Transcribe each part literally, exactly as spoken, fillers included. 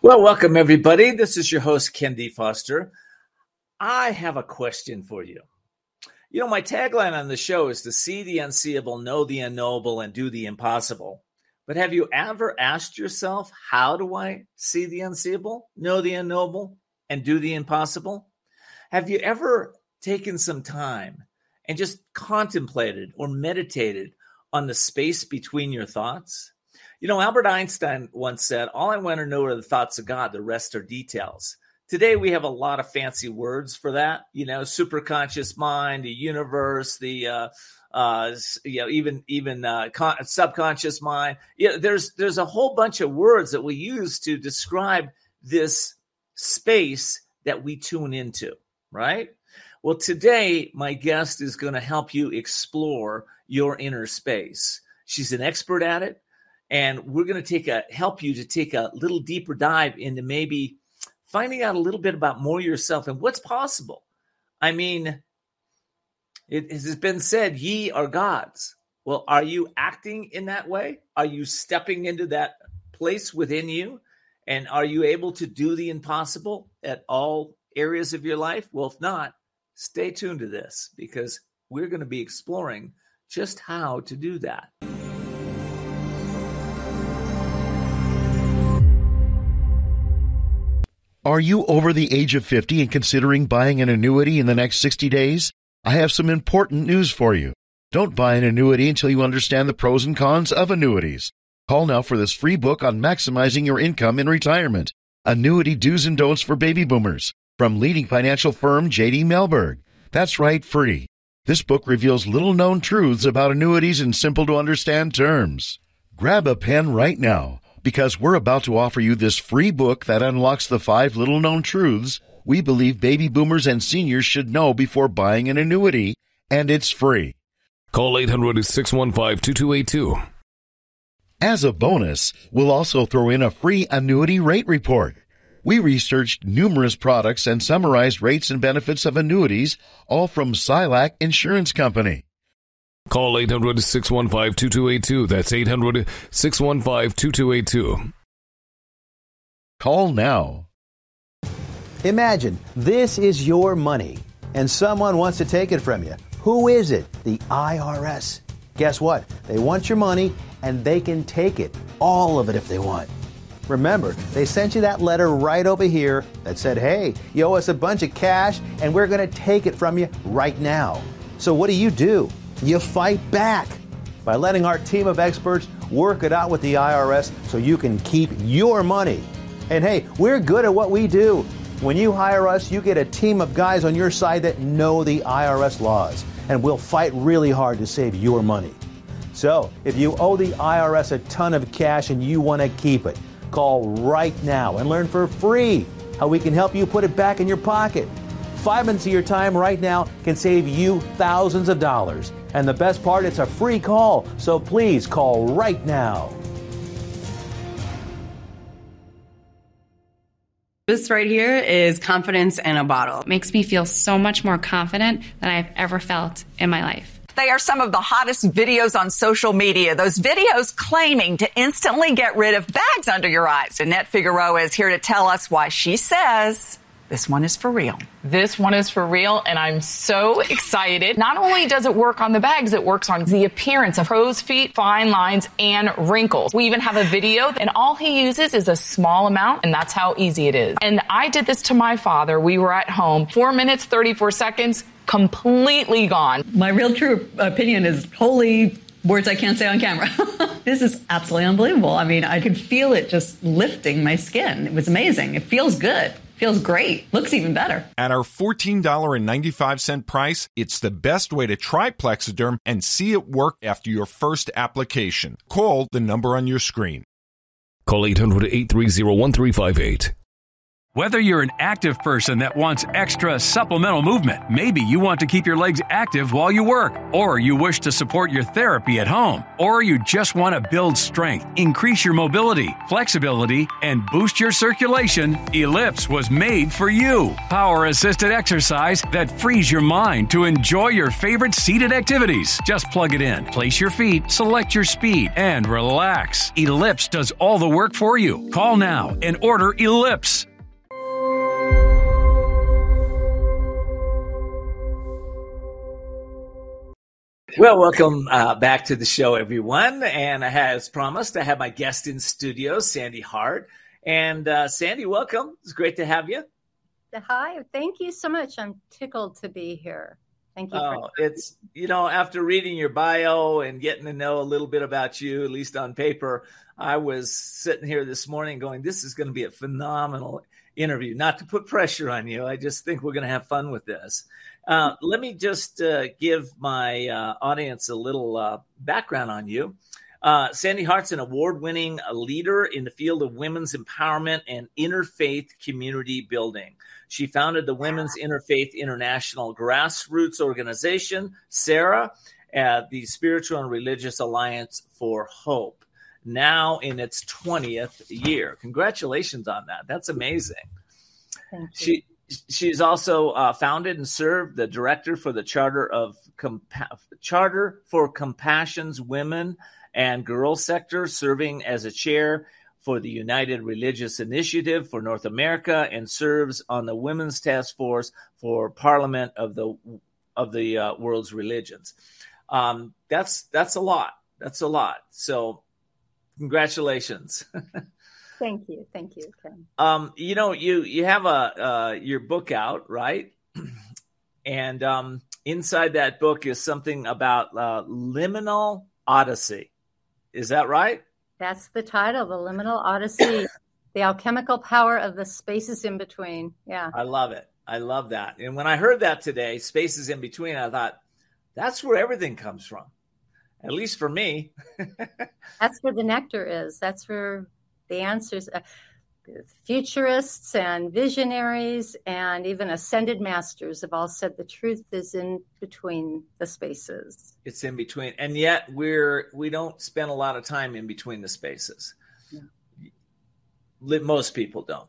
Well, welcome everybody. This is your host, Ken D. Foster. I have a question for you. You know, my tagline on the show is to see the unseeable, know the unknowable, and do the impossible. But have you ever asked yourself, how do I see the unseeable, know the unknowable, and do the impossible? Have you ever taken some time and just contemplated or meditated on the space between your thoughts? You know, Albert Einstein once said, all I want to know are the thoughts of God. The rest are details. Today, we have a lot of fancy words for that. You know, superconscious mind, the universe, the, uh, uh, you know, even, even, uh, con- subconscious mind. Yeah, there's, there's a whole bunch of words that we use to describe this space that we tune into, right? Well, today, my guest is going to help you explore your inner space. She's an expert at it. And we're going to take a help you to take a little deeper dive into maybe finding out a little bit about more yourself and what's possible. I mean, it has been said, ye are gods. Well, are you acting in that way? Are you stepping into that place within you? And are you able to do the impossible at all areas of your life? Well, if not, stay tuned to this because we're going to be exploring just how to do that. Are you over the age of fifty and considering buying an annuity in the next sixty days? I have some important news for you. Don't buy an annuity until you understand the pros and cons of annuities. Call now for this free book on maximizing your income in retirement. Annuity Do's and Don'ts for Baby Boomers from leading financial firm J D Mellberg. That's right, free. This book reveals little-known truths about annuities in simple-to-understand terms. Grab a pen right now, because we're about to offer you this free book that unlocks the five little-known truths we believe baby boomers and seniors should know before buying an annuity, and it's free. Call eight hundred, six one five, two two eight two. As a bonus, we'll also throw in a free annuity rate report. We researched numerous products and summarized rates and benefits of annuities, all from Silac Insurance Company. Call eight hundred, six one five, two two eight two. That's eight hundred, six one five, two two eight two. Call now. Imagine this is your money and someone wants to take it from you. Who is it? The I R S. Guess what? They want your money and they can take it, all of it if they want. Remember, they sent you that letter right over here that said, hey, you owe us a bunch of cash and we're going to take it from you right now. So what do you do? You fight back by letting our team of experts work it out with the I R S so you can keep your money. And hey, we're good at what we do. When you hire us, you get a team of guys on your side that know the I R S laws, and we'll fight really hard to save your money. So if you owe the I R S a ton of cash and you want to keep it, call right now and learn for free how we can help you put it back in your pocket. Five minutes of your time right now can save you thousands of dollars. And the best part, it's a free call. So please call right now. This right here is confidence in a bottle. It makes me feel so much more confident than I've ever felt in my life. They are some of the hottest videos on social media. Those videos claiming to instantly get rid of bags under your eyes. Annette Figueroa is here to tell us why she says this one is for real. This one is for real, and I'm so excited. Not only does it work on the bags, it works on the appearance of crow's feet, fine lines, and wrinkles. We even have a video, and all he uses is a small amount, and that's how easy it is. And I did this to my father. We were at home. Four minutes, thirty-four seconds, completely gone. My real true opinion is holy words I can't say on camera. This is absolutely unbelievable. I mean, I could feel it just lifting my skin. It was amazing. It feels good. Feels great. Looks even better. At our fourteen dollars and ninety-five cents price, it's the best way to try Plexiderm and see it work after your first application. Call the number on your screen. Call eight hundred, eight three zero, one three five eight. Whether you're an active person that wants extra supplemental movement, maybe you want to keep your legs active while you work, or you wish to support your therapy at home, or you just want to build strength, increase your mobility, flexibility, and boost your circulation, Ellipse was made for you. Power-assisted exercise that frees your mind to enjoy your favorite seated activities. Just plug it in, place your feet, select your speed, and relax. Ellipse does all the work for you. Call now and order Ellipse. Well, welcome uh, back to the show, everyone. And as promised, I have my guest in studio, Sandy Hart. And uh, Sandy, welcome. It's great to have you. Hi, thank you so much. I'm tickled to be here. Thank you. Oh, for it's, you know, after reading your bio and getting to know a little bit about you, at least on paper, I was sitting here this morning going, this is going to be a phenomenal interview. Not to put pressure on you. I just think we're going to have fun with this. Uh, let me just uh, give my uh, audience a little uh, background on you. Uh, Sandy Hart's an award-winning leader in the field of women's empowerment and interfaith community building. She founded the Women's Interfaith International Grassroots Organization, SARA, uh, the Spiritual and Religious Alliance for Hope, now in its twentieth year. Congratulations on that. That's amazing. Thank you. She She's also uh, founded and served the director for the Charter of Compa- Charter for Compassion's Women and Girls sector, serving as a chair for the United Religious Initiative for North America, and serves on the Women's Task Force for Parliament of the of the uh, world's religions. Um, that's that's a lot. That's a lot. So, congratulations. Thank you. Thank you, Ken. Um, you know, you you have a uh, your book out, right? And um, inside that book is something about uh, liminal odyssey. Is that right? That's the title, The Liminal Odyssey, the alchemical power of the spaces in between. Yeah. I love it. I love that. And when I heard that today, spaces in between, I thought, that's where everything comes from, at least for me. That's where the nectar is. That's where the answers, uh, futurists and visionaries and even ascended masters have all said the truth is in between the spaces. It's in between. And yet we're, we don't spend a lot of time in between the spaces. Yeah. Most people don't.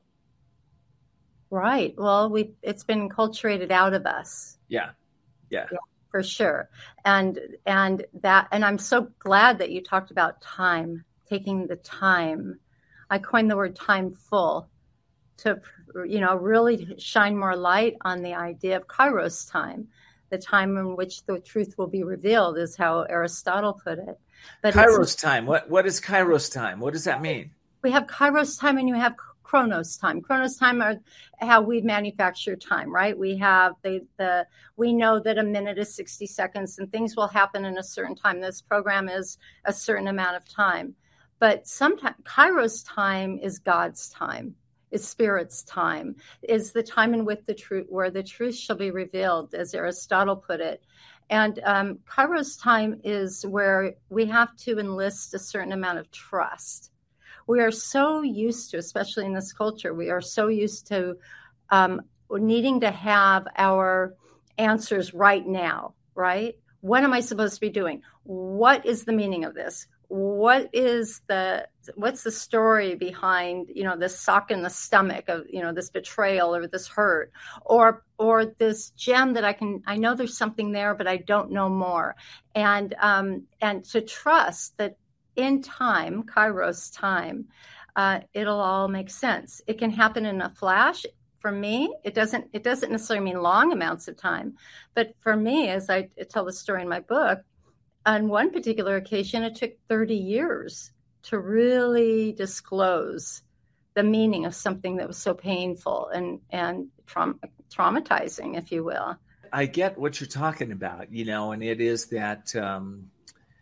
Right. Well, we, it's been enculturated out of us. Yeah. Yeah. Yeah. For sure. And, and that, and I'm so glad that you talked about time, taking the time. I coined the word time full to, you know, really shine more light on the idea of Kairos time, the time in which the truth will be revealed, is how Aristotle put it. But Kairos time. What what is Kairos time? What does that mean? We have Kairos time and you have Chronos time. Chronos time are how we manufacture time, right? We have the the we know that a minute is sixty seconds and things will happen in a certain time. This program is a certain amount of time. But sometimes Kairos time is God's time, is Spirit's time, is the time in which the truth, where the truth shall be revealed, as Aristotle put it. And um, Kairos time is where we have to enlist a certain amount of trust. We are so used to, especially in this culture, we are so used to um, needing to have our answers right now, right? What am I supposed to be doing? What is the meaning of this? What is the, what's the story behind, you know, this sock in the stomach of, you know, this betrayal or this hurt or, or this gem that I can, I know there's something there, but I don't know more. And, um, and to trust that in time, Kairos time, uh, it'll all make sense. It can happen in a flash. For me, it doesn't, it doesn't necessarily mean long amounts of time, but for me, as I tell the story in my book, on one particular occasion, it took thirty years to really disclose the meaning of something that was so painful and, and traum- traumatizing, if you will. I get what you're talking about, you know, and it is that, um,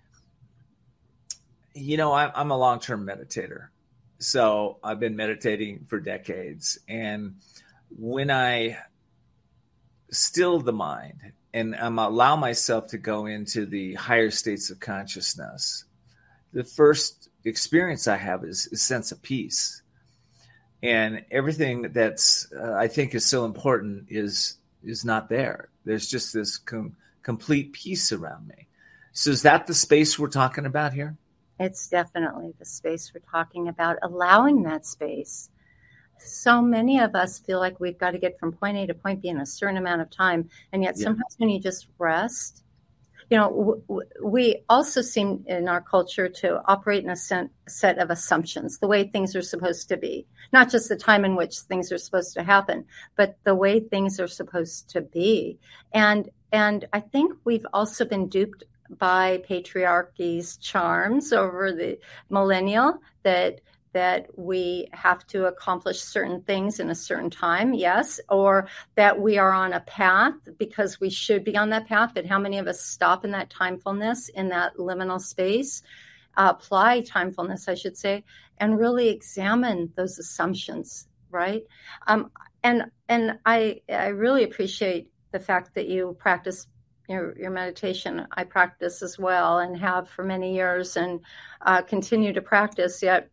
you know, I, I'm a long-term meditator. So I've been meditating for decades. And when I still the mind and um, allow myself to go into the higher states of consciousness, the first experience I have is a sense of peace. and everything that's uh, I think is so important is is not there. There's just this com- complete peace around me. So is that the space we're talking about here? It's definitely the space we're talking about, allowing that space. So many of us feel like we've got to get from point A to point B in a certain amount of time. And yet yeah. sometimes when you just rest, you know, w- w- we also seem in our culture to operate in a sen- set of assumptions, the way things are supposed to be, not just the time in which things are supposed to happen, but the way things are supposed to be. And, and I think we've also been duped by patriarchy's charms over the millennial that that we have to accomplish certain things in a certain time, yes, or that we are on a path because we should be on that path, but how many of us stop in that timefulness, in that liminal space, uh, apply timefulness, I should say, and really examine those assumptions, right? Um, and and I I really appreciate the fact that you practice Your, your meditation. I practice as well and have for many years and uh, continue to practice. Yet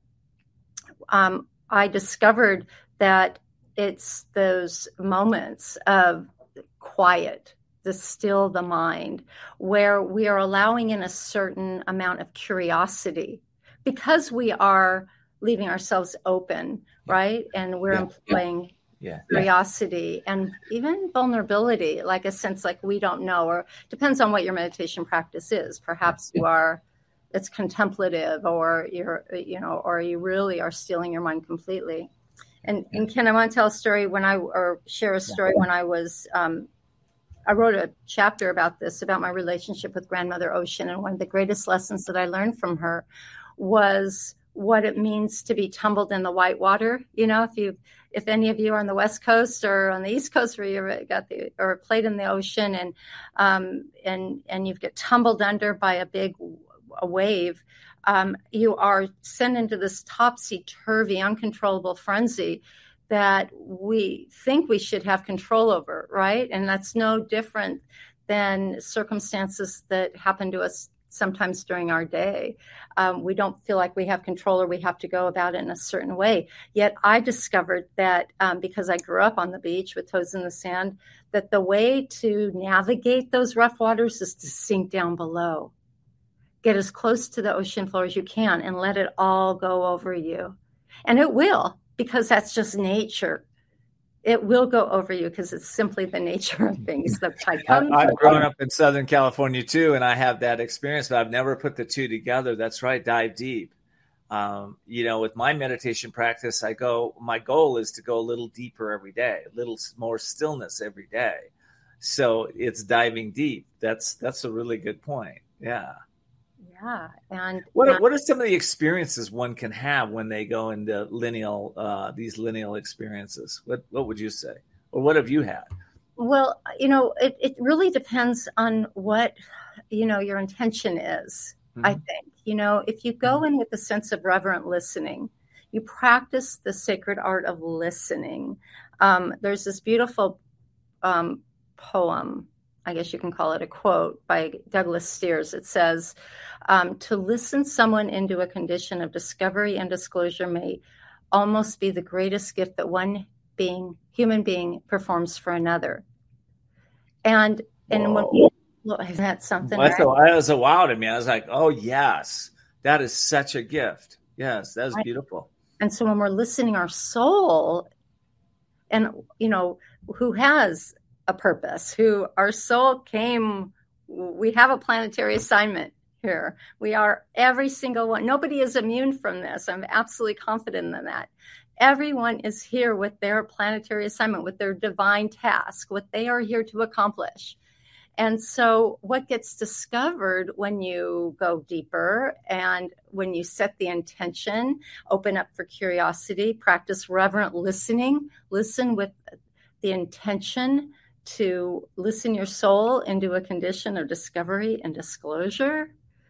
um, I discovered that it's those moments of quiet, to still the mind, where we are allowing in a certain amount of curiosity because we are leaving ourselves open, right? And we're yeah. employing Yeah. curiosity and even vulnerability, like a sense like we don't know, or depends on what your meditation practice is. Perhaps you are, it's contemplative, or you're, you know, or you really are stealing your mind completely. And, and Ken, I want to tell a story when I, or share a story when I was, um, I wrote a chapter about this, about my relationship with Grandmother Ocean. And one of the greatest lessons that I learned from her was what it means to be tumbled in the white water. You know, if you, if any of you are on the West Coast or on the East Coast where you got the, or played in the ocean and, um, and, and you get tumbled under by a big a wave, um, you are sent into this topsy-turvy, uncontrollable frenzy that we think we should have control over, right? And that's no different than circumstances that happen to us sometimes during our day. Um, we don't feel like we have control, or we have to go about it in a certain way. Yet I discovered that um, because I grew up on the beach with toes in the sand, that the way to navigate those rough waters is to sink down below. Get as close to the ocean floor as you can and let it all go over you. And it will, because that's just nature. It will go over you because it's simply the nature of things. The I've, I've grown up in Southern California too, and I have that experience, but I've never put the two together. That's right, dive deep. Um, you know, with my meditation practice, I go, my goal is to go a little deeper every day, a little more stillness every day. So it's diving deep. That's that's a really good point. Yeah. Yeah, and what uh, what are some of the experiences one can have when they go into lineal uh, these lineal experiences? What what would you say, or what have you had? Well, you know, it, it really depends on what you know your intention is. Mm-hmm. I think you know if you go in with a sense of reverent listening, you practice the sacred art of listening. Um, there's this beautiful um, poem. I guess you can call it a quote by Douglas Steers. It says, um, to listen someone into a condition of discovery and disclosure may almost be the greatest gift that one being, human being performs for another. And, and when we, well, isn't that something? Well, that's right? a, that was a wow to me. I was like, oh yes, that is such a gift. Yes, that is beautiful. And so when we're listening our soul, and, you know, who has a purpose, who our soul came, we have a planetary assignment here. We are every single one. Nobody is immune from this. I'm absolutely confident in that. Everyone is here with their planetary assignment, with their divine task, what they are here to accomplish. And so what gets discovered when you go deeper and when you set the intention, open up for curiosity, practice reverent listening, listen with the intention to listen your soul into a condition of discovery and disclosure.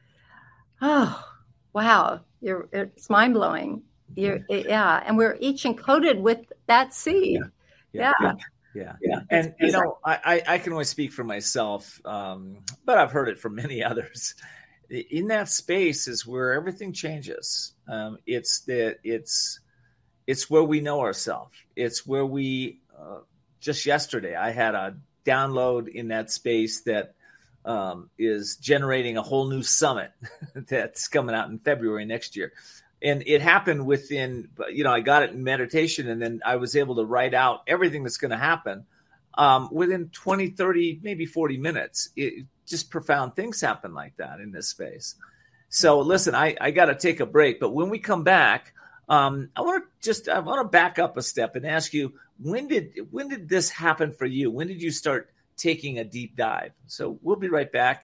Oh, wow. You're, it's mind-blowing. You're, yeah. And we're each encoded with that seed. Yeah. Yeah. Yeah. yeah. yeah. And, you know, I, I can only speak for myself, um, but I've heard it from many others. In that space is where everything changes. Um, it's that it's, It's where we know ourselves. It's where we, uh, just yesterday, I had a download in that space that um, is generating a whole new summit that's coming out in February next year. And it happened within, you know, I got it in meditation, and then I was able to write out everything that's going to happen um, within twenty, thirty, maybe forty minutes. It, just profound things happen like that in this space. So listen, I, I got to take a break, but when we come back, um, I want to just, I want to back up a step and ask you, when did, when did this happen for you? When did you start taking a deep dive? So we'll be right back.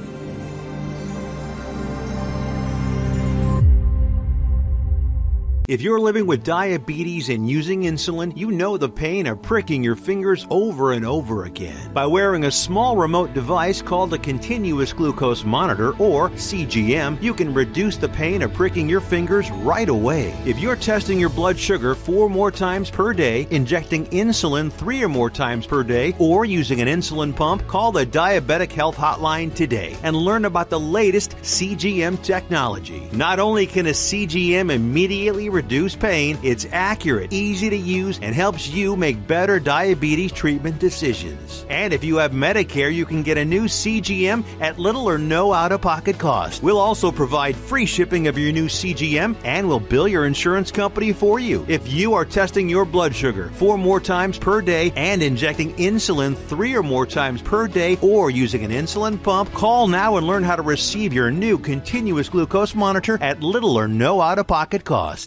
If you're living with diabetes and using insulin, you know the pain of pricking your fingers over and over again. By wearing a small remote device called a continuous glucose monitor, or C G M, you can reduce the pain of pricking your fingers right away. If you're testing your blood sugar four more times per day, injecting insulin three or more times per day, or using an insulin pump, call the Diabetic Health Hotline today and learn about the latest C G M technology. Not only can a C G M immediately reduce pain, it's accurate, easy to use, and helps you make better diabetes treatment decisions. And if you have Medicare, you can get a new C G M at little or no out-of-pocket cost. We'll also provide free shipping of your new C G M, and we'll bill your insurance company for you. If you are testing your blood sugar four more times per day and injecting insulin three or more times per day, or using an insulin pump, call now and learn how to receive your new continuous glucose monitor at little or no out-of-pocket cost.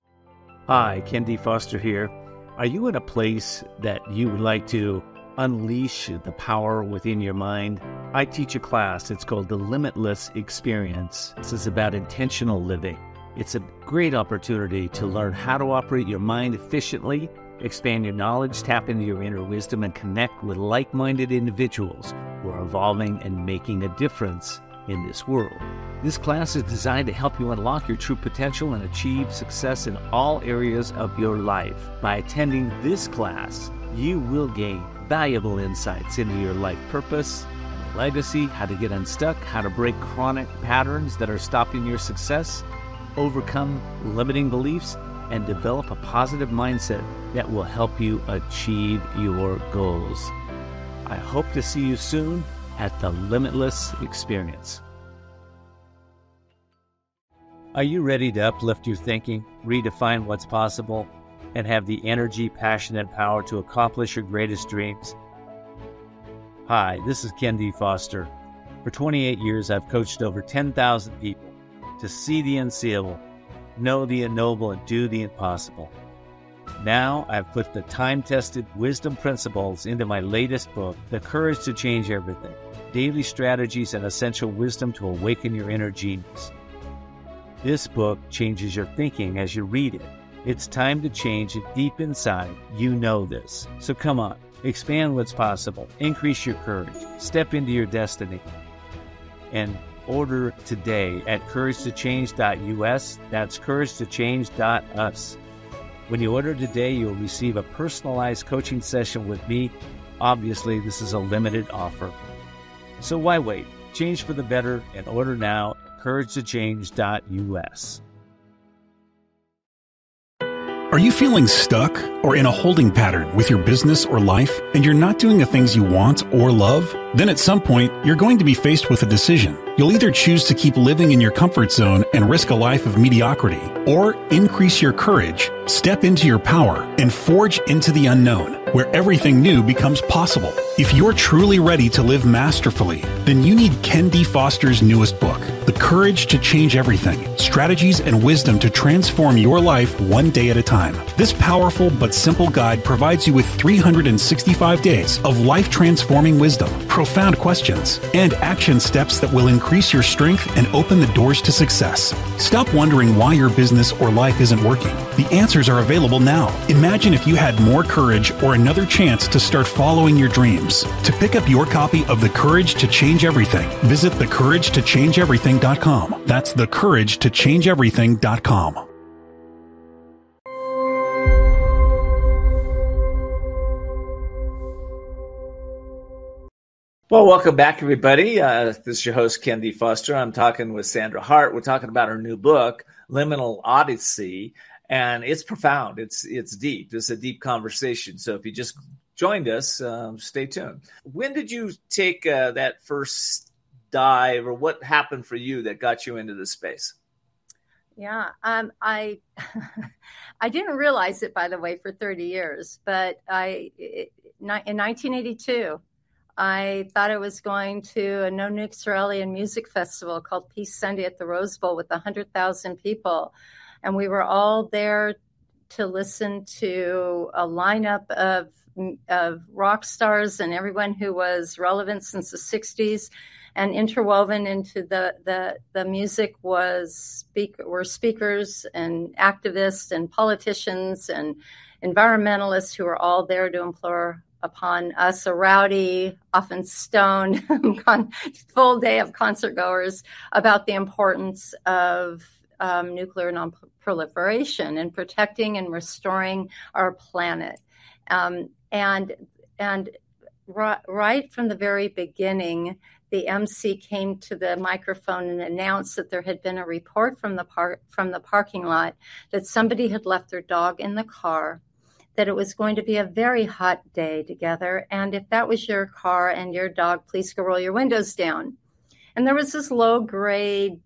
Hi, Ken D. Foster here. Are you in a place that you would like to unleash the power within your mind? I teach a class. It's called The Limitless Experience. This is about intentional living. It's a great opportunity to learn how to operate your mind efficiently, expand your knowledge, tap into your inner wisdom, and connect with like-minded individuals who are evolving and making a difference in this world. This class is designed to help you unlock your true potential and achieve success in all areas of your life. By attending this class, you will gain valuable insights into your life purpose and legacy, how to get unstuck, how to break chronic patterns that are stopping your success, overcome limiting beliefs, and develop a positive mindset that will help you achieve your goals. I hope to see you soon at the Limitless Experience. Are you ready to uplift your thinking, redefine what's possible, and have the energy, passion, and power to accomplish your greatest dreams? Hi, this is Ken D. Foster. For twenty-eight years, I've coached over ten thousand people to see the unseeable, know the unknowable, and do the impossible. Now, I've put the time-tested wisdom principles into my latest book, The Courage to Change Everything: Daily Strategies and Essential Wisdom to Awaken Your Inner Genius. This book changes your thinking as you read it. It's time to change it deep inside. You know this. So come on, expand what's possible, increase your courage, step into your destiny, and order today at courage to change dot U S. That's courage to change dot U S. When you order today, you'll receive a personalized coaching session with me. Obviously, this is a limited offer. So why wait? Change for the better and order now at courage to change dot U S. Are you feeling stuck or in a holding pattern with your business or life, and you're not doing the things you want or love? Then at some point, you're going to be faced with a decision. You'll either choose to keep living in your comfort zone and risk a life of mediocrity, or increase your courage, step into your power, and forge into the unknown, where everything new becomes possible. If you're truly ready to live masterfully, then you need Ken D. Foster's newest book, The Courage to Change Everything: Strategies and Wisdom to Transform Your Life One Day at a Time. This powerful but simple guide provides you with three hundred sixty-five days of life-transforming wisdom, profound questions, and action steps that will increase your strength and open the doors to success. Stop wondering why your business or life isn't working. The answers are available now. Imagine if you had more courage or another chance to start following your dreams. To pick up your copy of The Courage to Change Everything, visit the courage to change everything dot com. That's the courage to change everything dot com. Well, welcome back, everybody. Uh, this is your host, Ken D. Foster. I'm talking with Sandra Hart. We're talking about her new book, Liminal Odyssey. and it's profound. It's it's deep. It's a deep conversation. So if you just joined us, um, stay tuned. When did you take uh, that first dive, or what happened for you that got you into this space? Yeah, um, I I didn't realize it, by the way, for thirty years. But I it, in nineteen eighty-two, I thought I was going to a No Nukes Rally and Music Festival called Peace Sunday at the Rose Bowl with one hundred thousand people. And we were all there to listen to a lineup of, of rock stars and everyone who was relevant since the sixties. And interwoven into the, the, the music was speak, were speakers and activists and politicians and environmentalists who were all there to implore upon us, a rowdy, often stoned, full day of concert goers, about the importance of um, nuclear non-proliferation and protecting and restoring our planet. Um, and and r- right from the very beginning, the M C came to the microphone and announced that there had been a report from the par- from the parking lot that somebody had left their dog in the car, that it was going to be a very hot day together. And if that was your car and your dog, please go roll your windows down. And there was this low grade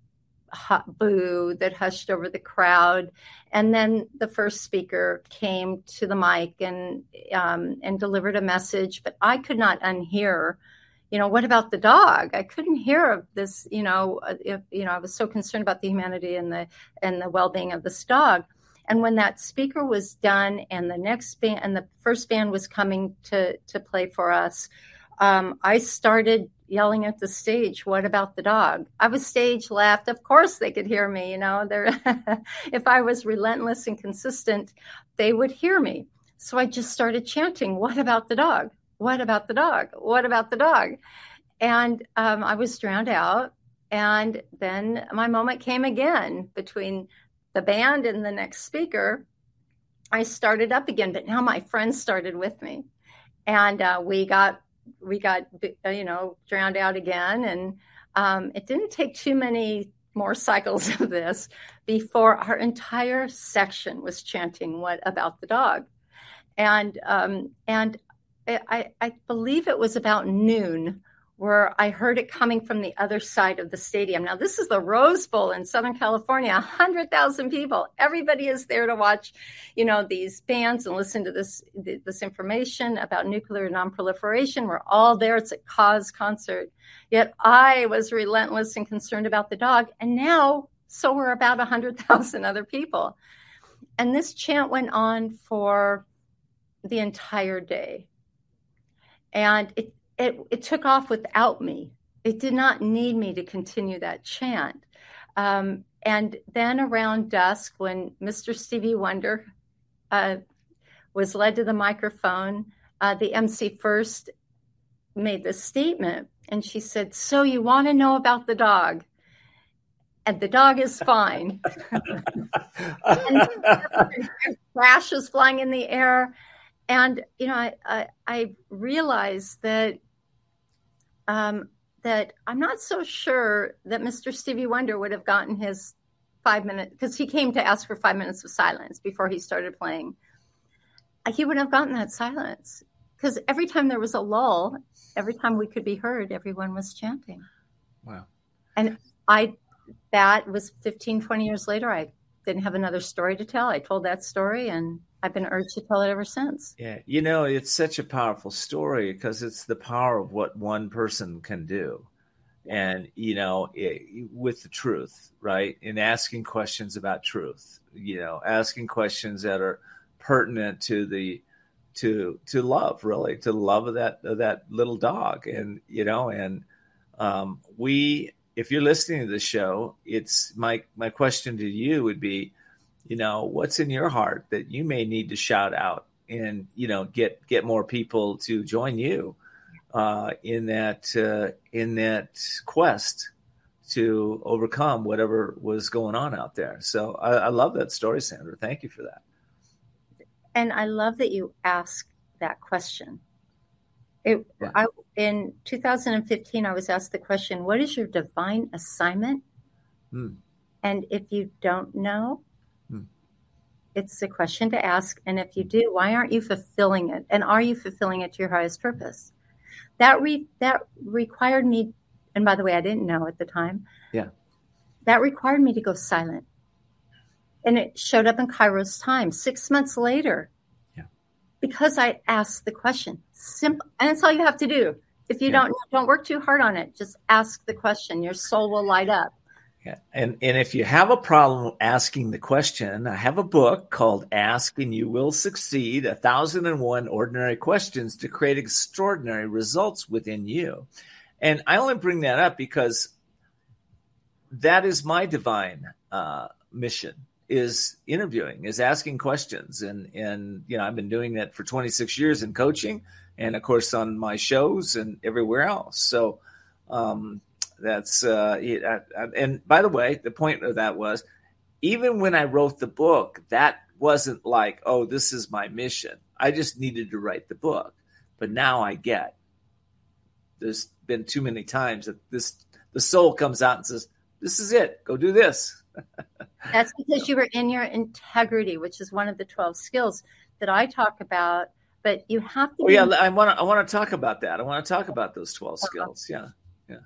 hot boo that hushed over the crowd. And then the first speaker came to the mic and, um, and delivered a message, but I could not unhear, you know, what about the dog? I couldn't hear this, you know, if, you know, I was so concerned about the humanity and the, and the well-being of this dog. And when that speaker was done and the next band and the first band was coming to, to play for us, um, I started yelling at the stage, what about the dog? I was stage left. Of course they could hear me, you know, they're if I was relentless and consistent, they would hear me. So I just started chanting, what about the dog? What about the dog? What about the dog? And um, I was drowned out. And then my moment came again between the band and the next speaker. I started up again, but now my friends started with me, and uh, we got we got you know drowned out again. And um, it didn't take too many more cycles of this before our entire section was chanting, "What about the dog?" And um, and I, I believe it was about noon where I heard it coming from the other side of the stadium. Now, this is the Rose Bowl in Southern California, one hundred thousand people. Everybody is there to watch, you know, these bands and listen to this this information about nuclear nonproliferation. We're all there. It's a cause concert. Yet I was relentless and concerned about the dog. And now, so were about one hundred thousand other people. And this chant went on for the entire day. And it It, it took off without me. It did not need me to continue that chant. Um, and then around dusk, when Mister Stevie Wonder uh, was led to the microphone, uh, the M C first made this statement. And she said, so you want to know about the dog? And the dog is fine. And trash was flying in the air. And, you know, I, I, I realized that Um, that I'm not so sure that Mister Stevie Wonder would have gotten his five minutes, because he came to ask for five minutes of silence before he started playing. He wouldn't have gotten that silence, because every time there was a lull, every time we could be heard, everyone was chanting. Wow. And I, that was fifteen, twenty years later. I didn't have another story to tell. I told that story, and I've been urged to tell it ever since. Yeah, you know, it's such a powerful story because it's the power of what one person can do. And, you know, it, with the truth, right? And asking questions about truth, you know, asking questions that are pertinent to the, to, to love, really, to the love of that, of that little dog. And, you know, and um, we, if you're listening to the show, it's my, my question to you would be, you know, what's in your heart that you may need to shout out and, you know, get, get more people to join you uh, in that, uh, in that quest to overcome whatever was going on out there. So I, I love that story, Sandra. Thank you for that. And I love that you asked that question. It, Yeah. I, in two thousand fifteen, I was asked the question, what is your divine assignment? Hmm. And if you don't know, It's a question to ask. And if you do, why aren't you fulfilling it? And are you fulfilling it to your highest purpose? That re- that required me, and by the way, I didn't know at the time. Yeah. That required me to go silent. And it showed up in Kairos time six months later. Yeah. Because I asked the question. Simple, and that's all you have to do. If you yeah. don't don't work too hard on it, just ask the question. Your soul will light up. Yeah. And and if you have a problem asking the question, I have a book called Ask and You Will Succeed, one thousand one Ordinary Questions to Create Extraordinary Results Within You. And I only bring that up because that is my divine uh, mission, is interviewing, is asking questions. And, and, you know, I've been doing that for twenty-six years in coaching and, of course, on my shows and everywhere else. So um, that's, uh, it, I, I, and by the way, the point of that was, even when I wrote the book, that wasn't like, oh, this is my mission. I just needed to write the book. But now I get, there's been too many times that this, the soul comes out and says, this is it, go do this. That's because you were in your integrity, which is one of the twelve skills that I talk about. But you have to. Oh, yeah, I want to. I want to talk about that. I want to talk about those twelve skills. Yeah, yeah.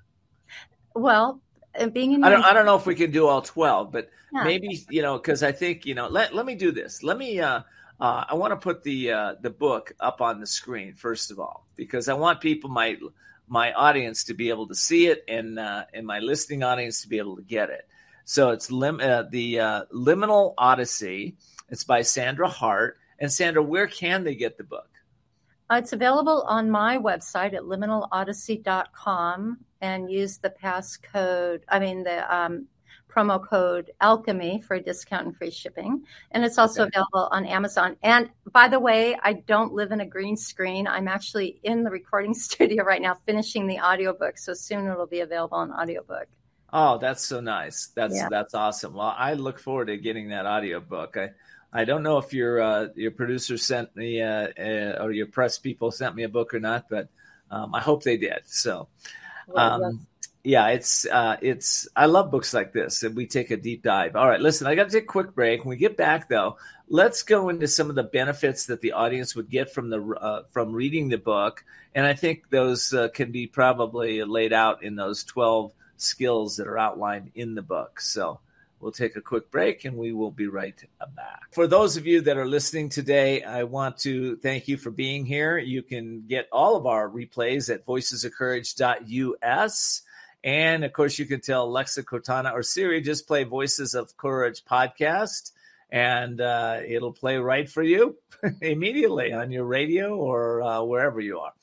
Well, being in. I don't. I don't know if we can do all twelve, but yeah. maybe, you know, because I think, you know. Let Let me do this. Let me. Uh, uh, I want to put the uh, the book up on the screen first of all, because I want people, my my audience, to be able to see it, and uh, and my listening audience to be able to get it. So it's lim- uh, the uh, Liminal Odyssey. It's by Sandra Hart. And Sandra, where can they get the book? Uh, it's available on my website at liminal odyssey dot com, and use the passcode, I mean the um, promo code Alchemy for a discount and free shipping. And it's also okay. available on Amazon. And by the way, I don't live in a green screen. I'm actually in the recording studio right now finishing the audiobook. So soon it'll be available on audiobook. Oh, that's so nice. That's yeah. that's awesome. Well, I look forward to getting that audiobook. I I don't know if your uh, your producer sent me uh, uh, or your press people sent me a book or not, but um, I hope they did. So, um, yeah, it's uh, it's I love books like this, and we take a deep dive. All right, listen, I got to take a quick break. When we get back, though, let's go into some of the benefits that the audience would get from the uh, from reading the book, and I think those uh, can be probably laid out in those twelve skills that are outlined in the book. So we'll take a quick break and we will be right back. For those of you that are listening today, I want to thank you for being here. You can get all of our replays at voices of courage dot U S. And of course, you can tell Alexa, Cortana, or Siri, just play Voices of Courage podcast, and uh, it'll play right for you immediately on your radio or uh, wherever you are.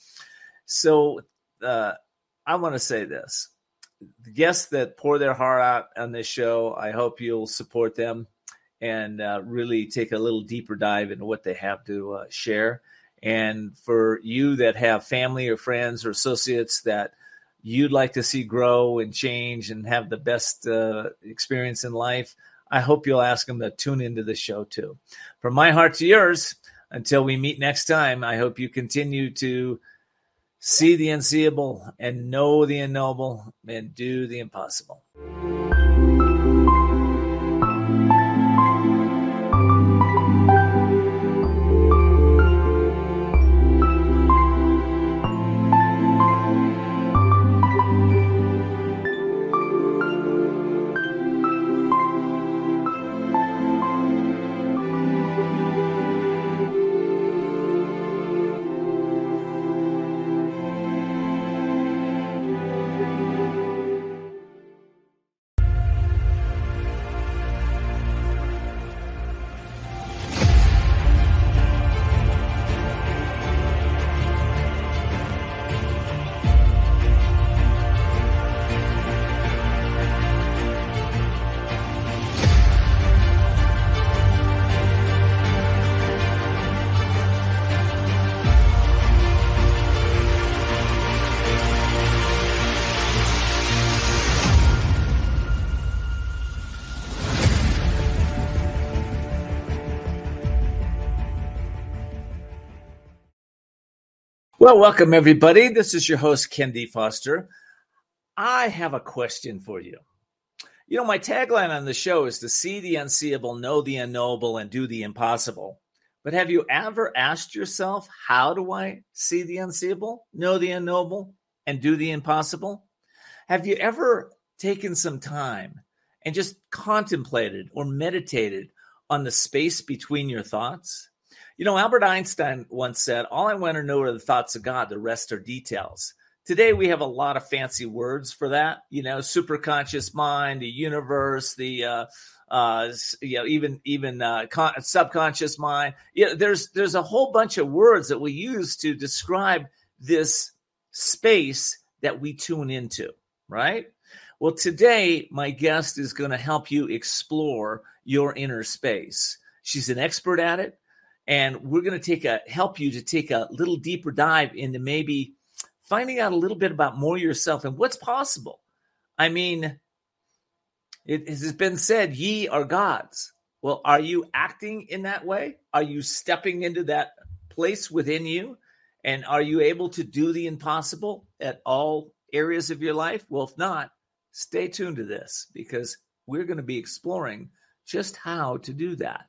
So uh, I want to say this. The guests that pour their heart out on this show, I hope you'll support them and uh, really take a little deeper dive into what they have to uh, share. And for you that have family or friends or associates that you'd like to see grow and change and have the best uh, experience in life, I hope you'll ask them to tune into the show too. From my heart to yours, until we meet next time, I hope you continue to see the unseeable and know the unknowable and do the impossible. Well, welcome, everybody. This is your host, Ken D. Foster. I have a question for you. You know, my tagline on the show is to see the unseeable, know the unknowable, and do the impossible. But have you ever asked yourself, how do I see the unseeable, know the unknowable, and do the impossible? Have you ever taken some time and just contemplated or meditated on the space between your thoughts? You know, Albert Einstein once said, all I want to know are the thoughts of God, the rest are details. Today, we have a lot of fancy words for that, you know, superconscious mind, the universe, the, uh, uh, you know, even, even, uh, con- subconscious mind. You know, there's, there's a whole bunch of words that we use to describe this space that we tune into, right? Well, today, my guest is going to help you explore your inner space. She's an expert at it, and we're going to take a, help you to take a little deeper dive into maybe finding out a little bit about more yourself and what's possible. I mean, it has been said, ye are gods. Well, are you acting in that way? Are you stepping into that place within you? And are you able to do the impossible at all areas of your life? Well, if not, stay tuned to this, because we're going to be exploring just how to do that.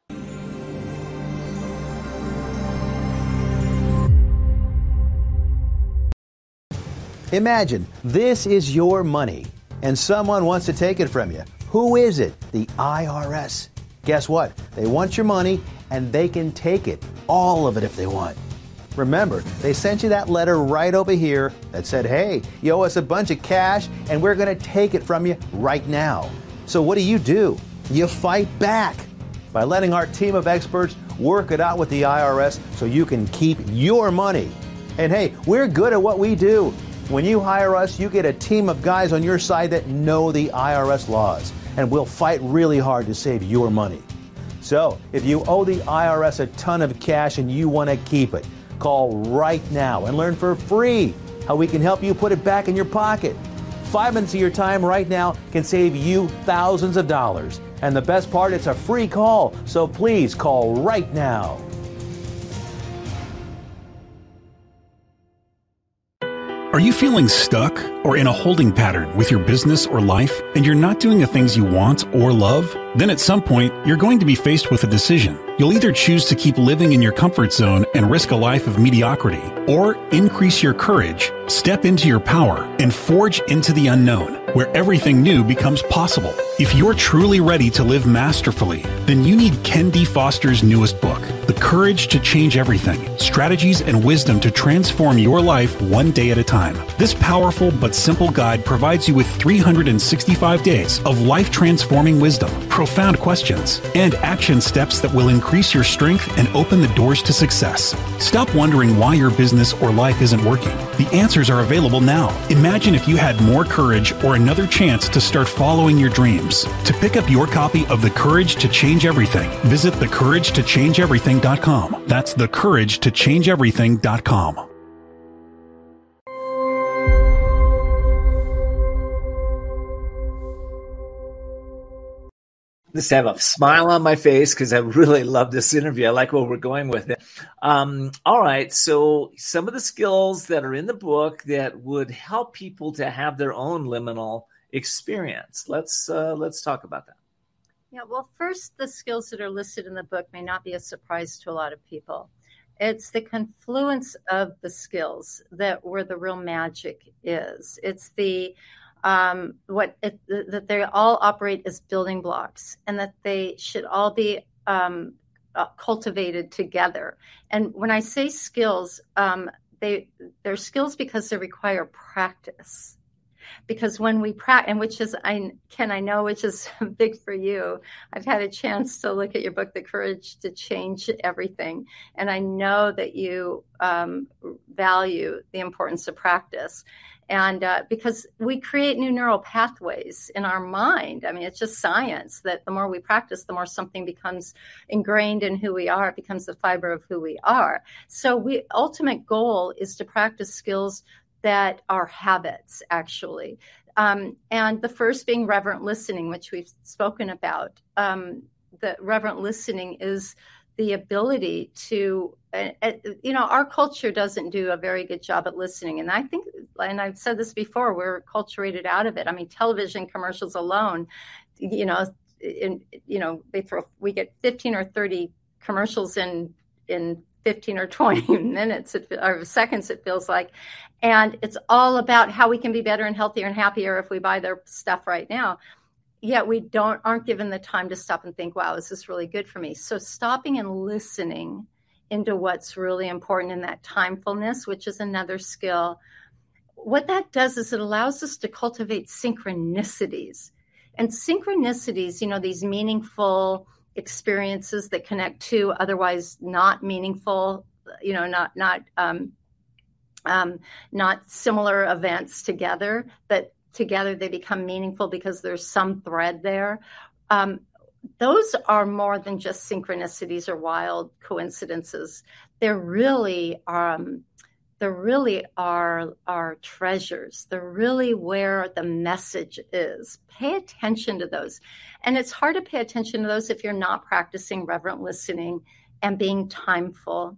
Imagine this is your money and someone wants to take it from you. Who is it? The I R S. Guess what? They want your money and they can take it, all of it if they want. Remember, they sent you that letter right over here that said, hey, you owe us a bunch of cash and we're going to take it from you right now. So what do you do? You fight back by letting our team of experts work it out with the I R S so you can keep your money. And hey, we're good at what we do. When you hire us, you get a team of guys on your side that know the I R S laws, and we'll fight really hard to save your money. So, if you owe the I R S a ton of cash and you want to keep it, call right now and learn for free how we can help you put it back in your pocket. Five minutes of your time right now can save you thousands of dollars. And the best part, it's a free call, so please call right now. Are you feeling stuck or in a holding pattern with your business or life, and you're not doing the things you want or love? Then at some point, you're going to be faced with a decision. You'll either choose to keep living in your comfort zone and risk a life of mediocrity, or increase your courage, step into your power, and forge into the unknown, where everything new becomes possible. If you're truly ready to live masterfully, then you need Ken D. Foster's newest book, The Courage to Change Everything, Strategies and Wisdom to Transform Your Life One Day at a Time. This powerful but simple guide provides you with three hundred sixty-five days of life-transforming wisdom, profound questions, and action steps that will increase your strength and open the doors to success. Stop wondering why your business or life isn't working. The answers are available now. Imagine if you had more courage or another chance to start following your dreams. To pick up your copy of The Courage to Change Everything, visit the courage to change everything dot com. That's the courage to change everything dot com. Just have a smile on my face because I really love this interview. I like where we're going with it. Um, all right. So some of the skills that are in the book that would help people to have their own liminal experience. Let's uh, let's talk about that. Yeah, well, first, the skills that are listed in the book may not be a surprise to a lot of people. It's the confluence of the skills that where the real magic is. It's the um, what it, that they all operate as building blocks, and that they should all be um, uh, cultivated together. And when I say skills, um, they they're skills because they require practice. Because when we practice, and which is, I Ken, I know, which is big for you. I've had a chance to look at your book, The Courage to Change Everything. And I know that you um, value the importance of practice. And uh, because we create new neural pathways in our mind. I mean, it's just science that the more we practice, the more something becomes ingrained in who we are. It becomes the fiber of who we are. So we ultimate goal is to practice skills that are habits, actually. Um, and the first being reverent listening, which we've spoken about. Um, the reverent listening is the ability to, uh, uh, you know, our culture doesn't do a very good job at listening. And I think, and I've said this before, we're culturated out of it. I mean, television commercials alone you know, in, you know, they throw, we get fifteen or thirty commercials in, in fifteen or twenty minutes or seconds, it feels like. And it's all about how we can be better and healthier and happier if we buy their stuff right now. Yet we don't aren't given the time to stop and think, wow, is this really good for me? So stopping and listening into what's really important in that timefulness, which is another skill. What that does is it allows us to cultivate synchronicities. And synchronicities, you know, these meaningful experiences that connect to otherwise not meaningful, you know, not not um, um, not similar events together, but together they become meaningful because there's some thread there. Um, those are more than just synchronicities or wild coincidences. They're really um, There really are, are treasures. They're really where the message is. Pay attention to those. And it's hard to pay attention to those if you're not practicing reverent listening and being timeful.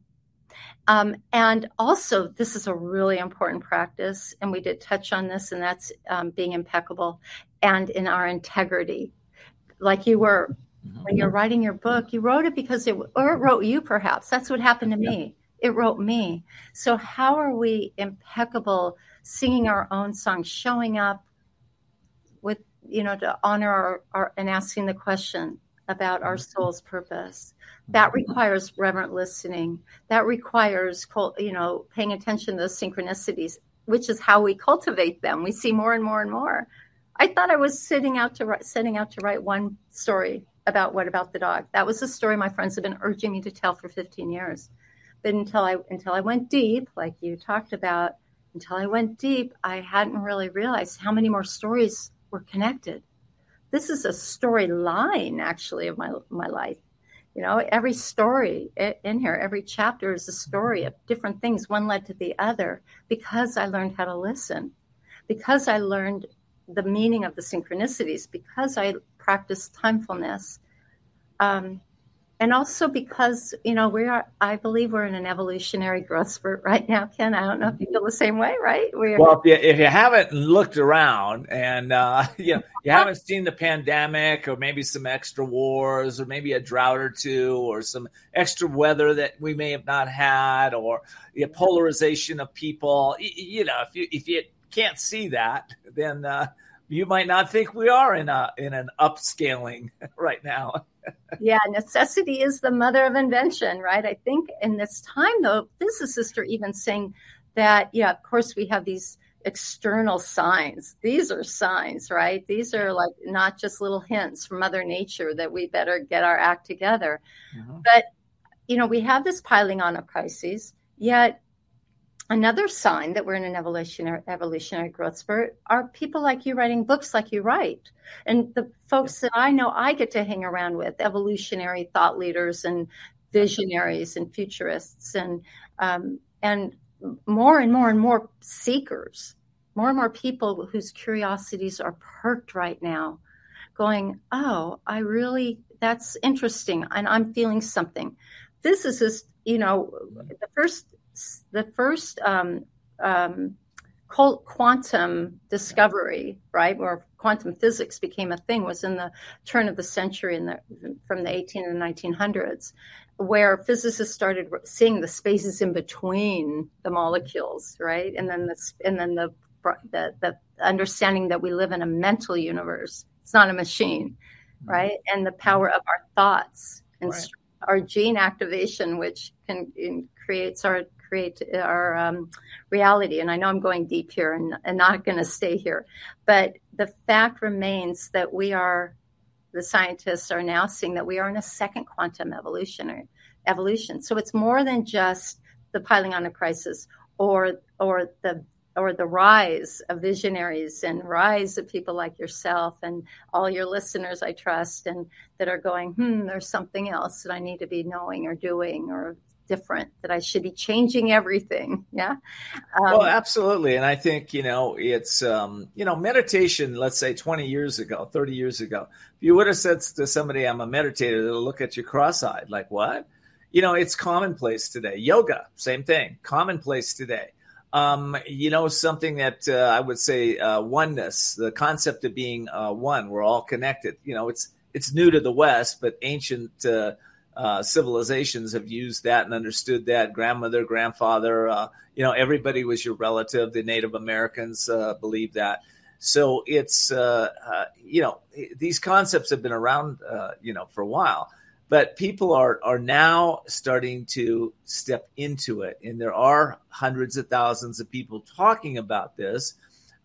Um, and also, this is a really important practice, and we did touch on this, and that's um, being impeccable and in our integrity. Like you were, when you're writing your book, you wrote it because it, or it wrote you perhaps. That's what happened to me. It wrote me. So how are we impeccable singing our own songs, showing up with, you know, to honor our, our and asking the question about our soul's purpose? That requires reverent listening. That requires, you know, paying attention to those synchronicities, which is how we cultivate them. We see more and more and more. I thought I was sitting out to write, setting out to write one story about What About the Dog. That was a story my friends have been urging me to tell for fifteen years. But until I until I went deep, like you talked about, until I went deep, I hadn't really realized how many more stories were connected. This is a storyline, actually, of my my life. You know, every story in here, every chapter is a story of different things. One led to the other because I learned how to listen, because I learned the meaning of the synchronicities, because I practiced timefulness. Um, And also because, you know, we are, I believe we're in an evolutionary growth spurt right now, Ken. I don't know if you feel the same way, right? We're, well, if you, if you haven't looked around and, uh, you know, you haven't seen the pandemic or maybe some extra wars or maybe a drought or two or some extra weather that we may have not had or the polarization of people, you, you know, if you, if you can't see that, then uh, you might not think we are in a in an upscaling right now. Yeah, necessity is the mother of invention, right? I think in this time, though, physicists are even saying that, yeah, of course, we have these external signs. These are signs, right? These are like not just little hints from Mother Nature that we better get our act together. Mm-hmm. But, you know, we have this piling on of crises, yet another sign that we're in an evolutionary evolutionary growth spurt are people like you writing books like you write. And the folks that I know I get to hang around with, evolutionary thought leaders and visionaries and futurists and um, and more and more and more seekers, more and more people whose curiosities are perked right now, going, oh, I really, that's interesting. And I'm feeling something. This is just, you know, the first The first um, um, quantum discovery, right, where quantum physics became a thing, was in the turn of the century, in the, from the eighteen and nineteen hundreds, where physicists started seeing the spaces in between the molecules, right, and then the and then the the, the understanding that we live in a mental universe. It's not a machine, right, and the power of our thoughts and right. our gene activation, which can in, creates our create our um, reality. And I know I'm going deep here and, and not going to stay here, but the fact remains that we are, the scientists are now seeing that we are in a second quantum evolutionary evolution. So it's more than just the piling on of crisis or or the or the rise of visionaries and rise of people like yourself and all your listeners, I trust, and that are going, hmm, there's something else that I need to be knowing or doing or different, that I should be changing everything. Yeah. Um, well, absolutely. And I think, you know, it's, um, you know, meditation, let's say twenty years ago, thirty years ago, if you would have said to somebody, I'm a meditator, they'll look at you cross-eyed, like, what? You know, it's commonplace today. Yoga, same thing, commonplace today. Um, you know, something that uh, I would say uh, oneness, the concept of being uh, one. We're all connected. You know, it's it's new to the West, but ancient uh, uh, civilizations have used that and understood that. Grandmother, grandfather, uh, you know, everybody was your relative. The Native Americans uh, believed that. So it's, uh, uh, you know, these concepts have been around, uh, you know, for a while. But people are are now starting to step into it. And there are hundreds of thousands of people talking about this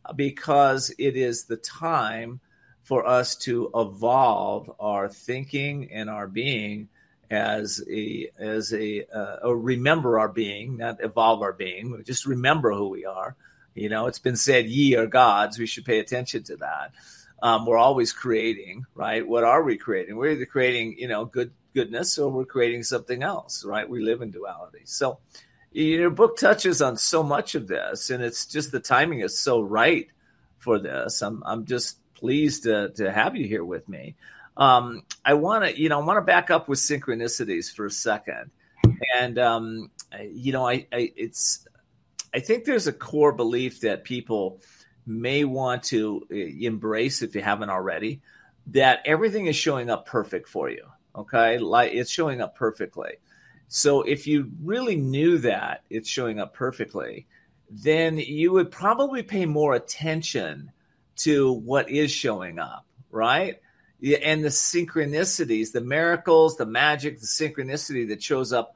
because it is the time for us to evolve our thinking and our being as a, as a, uh, or remember our being, not evolve our being, just remember who we are. You know, it's been said, ye are gods. We should pay attention to that. Um, we're always creating, right? What are we creating? We're either creating, you know, good goodness or we're creating something else, right? We live in duality. So your book touches on so much of this, and it's just the timing is so right for this. I'm I'm just pleased to to have you here with me. Um, I want to, you know, I want to back up with synchronicities for a second, and um, you know, I, I it's I think there's a core belief that people may want to embrace, if you haven't already, that everything is showing up perfect for you. Okay. Like it's showing up perfectly. So if you really knew that it's showing up perfectly, then you would probably pay more attention to what is showing up. Right. And the synchronicities, the miracles, the magic, the synchronicity that shows up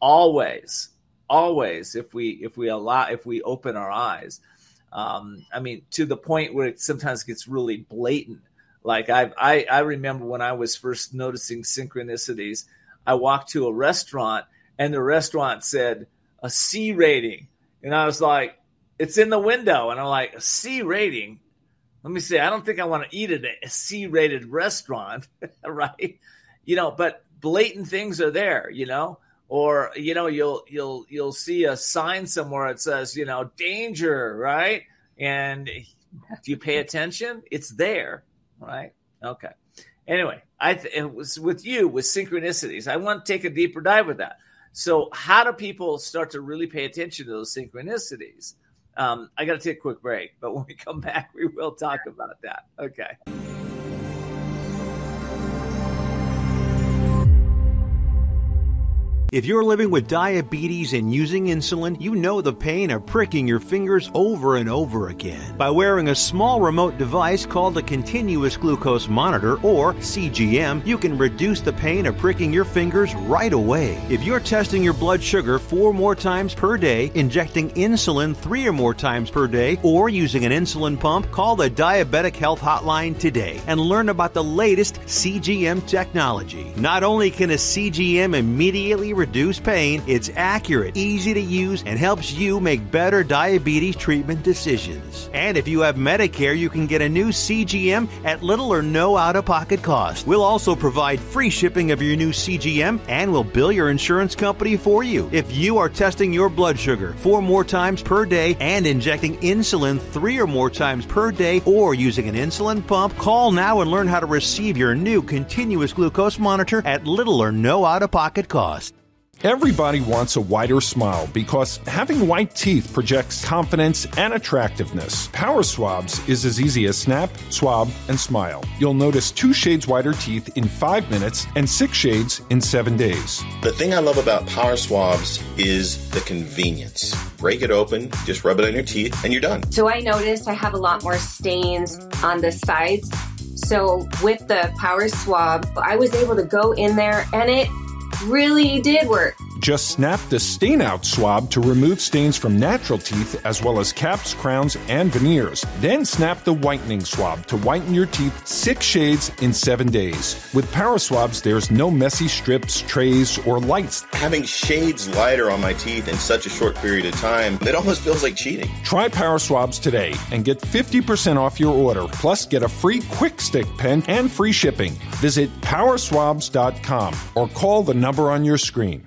always, always, if we, if we allow, if we open our eyes. Um, I mean, to the point where it sometimes gets really blatant. Like I, I, I remember when I was first noticing synchronicities, I walked to a restaurant and the restaurant said a C rating. And I was like, it's in the window. And I'm like, a C rating? Let me see. I don't think I want to eat at a C rated restaurant. Right. You know, but blatant things are there, you know. Or, you know, you'll you'll you'll see a sign somewhere that says, you know, danger, right? And do you pay attention? It's there, right? Okay. Anyway, I th- it was with you with synchronicities. I want to take a deeper dive with that. So how do people start to really pay attention to those synchronicities? Um, I got to take a quick break, but when we come back, we will talk about that. Okay. If you're living with diabetes and using insulin, you know the pain of pricking your fingers over and over again. By wearing a small remote device called a continuous glucose monitor, or C G M, you can reduce the pain of pricking your fingers right away. If you're testing your blood sugar four more times per day, injecting insulin three or more times per day, or using an insulin pump, call the Diabetic Health Hotline today and learn about the latest C G M technology. Not only can a C G M immediately reduce pain, it's accurate, easy to use, and helps you make better diabetes treatment decisions. And if you have Medicare, you can get a new C G M at little or no out-of-pocket cost. We'll also provide free shipping of your new C G M, and we'll bill your insurance company for you. If you are testing your blood sugar four more times per day and injecting insulin three or more times per day, or using an insulin pump, call now and learn how to receive your new continuous glucose monitor at little or no out-of-pocket cost. Everybody wants a wider smile because having white teeth projects confidence and attractiveness. Power Swabs is as easy as snap, swab, and smile. You'll notice two shades whiter teeth in five minutes and six shades in seven days. The thing I love about Power Swabs is the convenience. Break it open, just rub it on your teeth, and you're done. So I noticed I have a lot more stains on the sides. So with the Power Swab, I was able to go in there and it really did work. Just snap the stain out swab to remove stains from natural teeth as well as caps, crowns, and veneers. Then snap the whitening swab to whiten your teeth six shades in seven days. With Power Swabs, there's no messy strips, trays, or lights. Having shades lighter on my teeth in such a short period of time, it almost feels like cheating. Try Power Swabs today and get fifty percent off your order. Plus, get a free Quick Stick pen and free shipping. Visit power swabs dot com or call the number on your screen.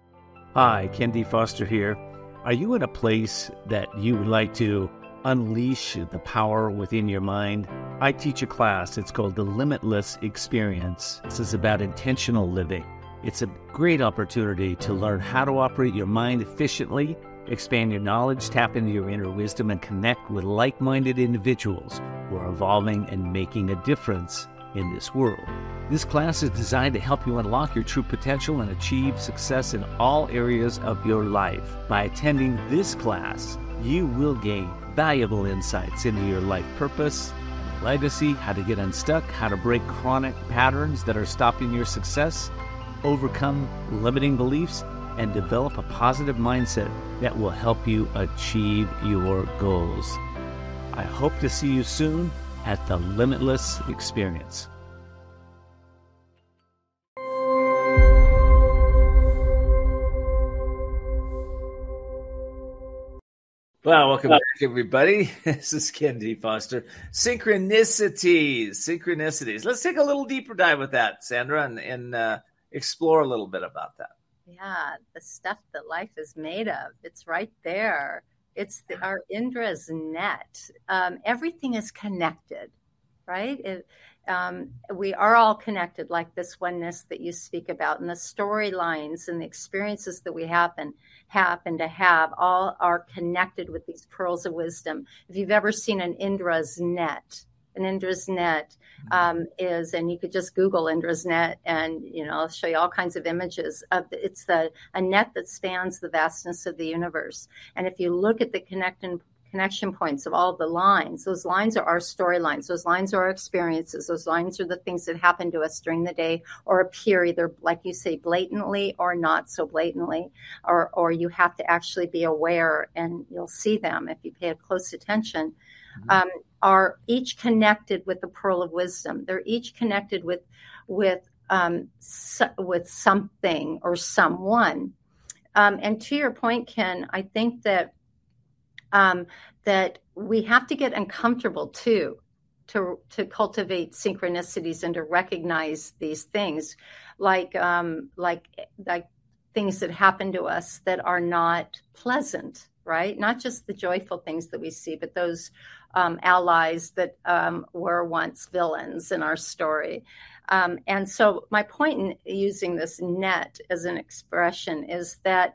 Hi, Ken D. Foster here. Are you in a place that you would like to unleash the power within your mind? I teach a class. It's called The Limitless Experience. This is about intentional living. It's a great opportunity to learn how to operate your mind efficiently expand your knowledge, tap into your inner wisdom, and connect with like-minded individuals who are evolving and making a difference in this world. This class is designed to help you unlock your true potential and achieve success in all areas of your life. By attending this class, you will gain valuable insights into your life purpose, legacy, how to get unstuck, how to break chronic patterns that are stopping your success, overcome limiting beliefs, and develop a positive mindset that will help you achieve your goals. I hope to see you soon at the Limitless Experience. Well, welcome back, everybody. This is Ken D. Foster. Synchronicities, synchronicities. Let's take a little deeper dive with that, Sandra, and, and uh, explore a little bit about that. Yeah, the stuff that life is made of. It's right there. It's the, our Indra's net. Um, everything is connected, right? It, um, we are all connected, like this oneness that you speak about, and the storylines and the experiences that we happen happen to have all are connected with these pearls of wisdom. If you've ever seen an Indra's net, an Indra's net um, is, and you could just Google Indra's net, and you know, I'll show you all kinds of images of. It's the a net that spans the vastness of the universe. And if you look at the connecting connection points of all the lines, those lines are our storylines. Those lines are our experiences. Those lines are the things that happen to us during the day, or appear either, like you say, blatantly or not so blatantly, or or you have to actually be aware, and you'll see them if you pay close attention. Mm-hmm. Um, are each connected with the pearl of wisdom. They're each connected with with um, so, with something or someone. Um, and to your point, Ken, I think that um, that we have to get uncomfortable too to to cultivate synchronicities and to recognize these things, like um, like like things that happen to us that are not pleasant. Right? Not just the joyful things that we see, but those um, allies that um, were once villains in our story. Um, and so my point in using this net as an expression is that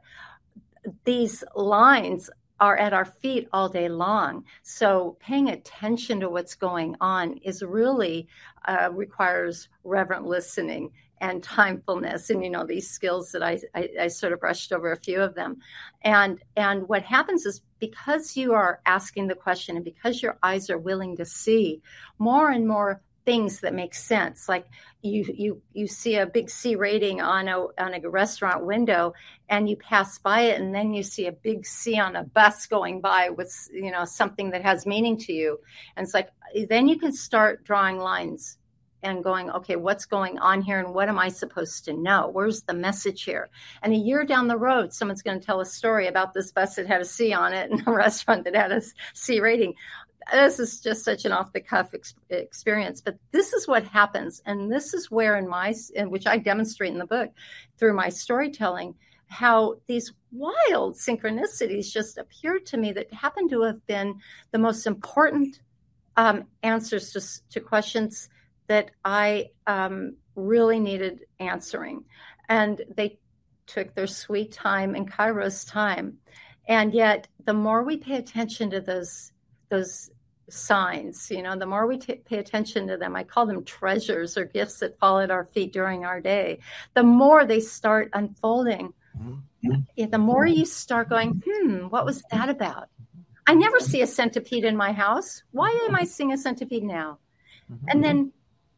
these lines are at our feet all day long. So paying attention to what's going on is really uh, requires reverent listening and timefulness, and you know, these skills that I, I I sort of brushed over a few of them. And and what happens is, because you are asking the question and because your eyes are willing to see more and more things that make sense, like you you you see a big C rating on a on a restaurant window, and you pass by it, and then you see a big C on a bus going by with, you know, something that has meaning to you, and it's like, then you can start drawing lines and going, okay, what's going on here, and what am I supposed to know? Where's the message here? And a year down the road, someone's going to tell a story about this bus that had a C on it and a restaurant that had a C rating. This is just such an off-the-cuff ex- experience, but this is what happens, and this is where, in my, in which I demonstrate in the book through my storytelling, how these wild synchronicities just appeared to me that happen to have been the most important um, answers to, to questions that I um, really needed answering. And they took their sweet time and Kairos time. And yet, the more we pay attention to those those signs, you know, the more we t- pay attention to them, I call them treasures or gifts that fall at our feet during our day, the more they start unfolding. Mm-hmm. The more you start going, hmm, what was that about? I never see a centipede in my house. Why am I seeing a centipede now? Mm-hmm. And then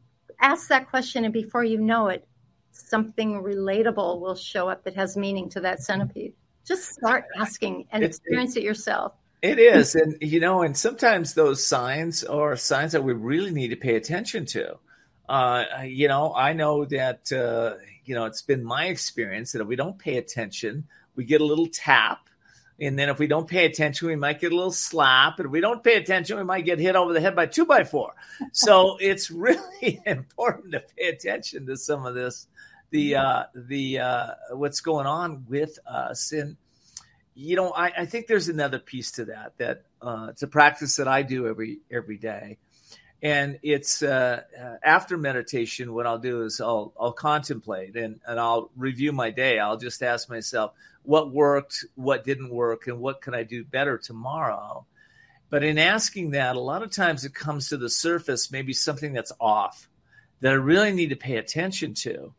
ask that question, and before you know it, something relatable will show up that has meaning to that centipede. Just start asking and experience it yourself. It is. And, you know, and sometimes those signs are signs that we really need to pay attention to. Uh, you know, I know that, uh, you know, it's been my experience that if we don't pay attention, we get a little tap. And then if we don't pay attention, we might get a little slap. And if we don't pay attention, we might get hit over the head by two by four. So it's really important to pay attention to some of this, the uh, the uh, what's going on with us. And, you know, I, I think there's another piece to that, that uh, it's a practice that I do every every day. And it's uh, uh, after meditation, what I'll do is I'll I'll contemplate and, and I'll review my day. I'll just ask myself what worked, what didn't work, and what can I do better tomorrow. But in asking that, a lot of times it comes to the surface, maybe something that's off that I really need to pay attention to.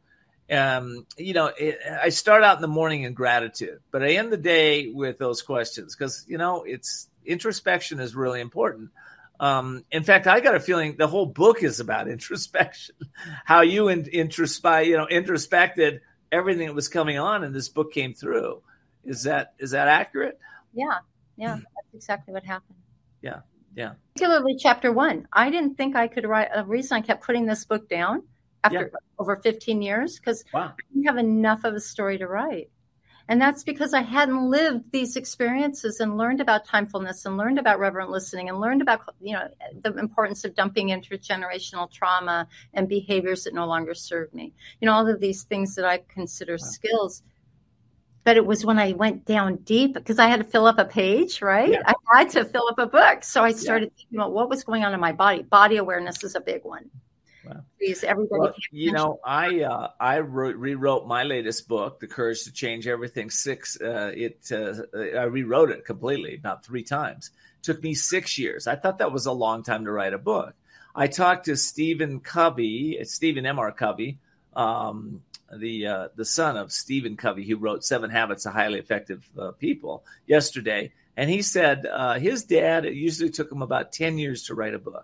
Um, you know, it, I start out in the morning in gratitude, but I end the day with those questions because, you know, it's introspection is really important. Um, in fact, I got a feeling the whole book is about introspection, how you in, introspe, you know, introspected everything that was coming on, and this book came through. Is that is that accurate? Yeah, yeah, that's exactly what happened. Yeah, yeah. Particularly chapter one. I didn't think I could write. The reason I kept putting this book down after yeah. over fifteen years, because wow. I didn't have enough of a story to write. And that's because I hadn't lived these experiences and learned about timefulness and learned about reverent listening and learned about, you know, the importance of dumping intergenerational trauma and behaviors that no longer serve me. You know, all of these things that I consider wow. skills. But it was when I went down deep, because I had to fill up a page, right? Yeah. I had to fill up a book. So I started yeah. thinking about what was going on in my body. Body awareness is a big one. Wow. Please, everybody. Well, you know, I uh, I wrote, rewrote my latest book, The Courage to Change Everything. Six, uh, it uh, I rewrote it completely, about three times. It took me six years. I thought that was a long time to write a book. I talked to Stephen Covey, Stephen M R Covey, um, the uh, the son of Stephen Covey, who wrote Seven Habits of Highly Effective uh, People, yesterday, and he said uh, his dad, it usually took him about ten years to write a book.